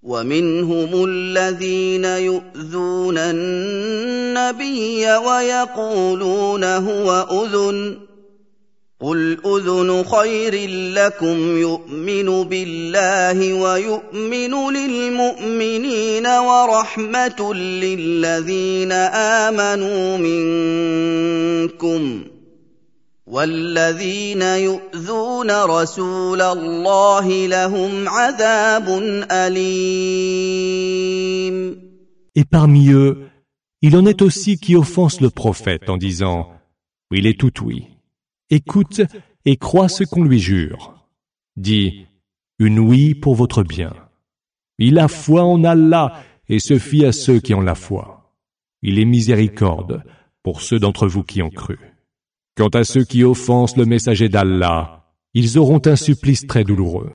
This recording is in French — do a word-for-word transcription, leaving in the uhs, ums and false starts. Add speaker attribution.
Speaker 1: ومنهم الذين يؤذون النبي ويقولون هو أذن قل أذن خير لكم يؤمن بالله ويؤمن للمؤمنين ورحمة للذين آمنوا منكم والذين يؤذون رسول الله لهم عذاب أليم.
Speaker 2: Et parmi eux, il en est aussi qui offensent le prophète en disant « Il est tout oui ». Écoute et crois ce qu'on lui jure. Dis « Une oui pour votre bien ». Il a foi en Allah et se fie à ceux qui ont la foi. Il est miséricorde pour ceux d'entre vous qui ont cru. Quant à ceux qui offensent le messager d'Allah, ils auront un supplice très douloureux.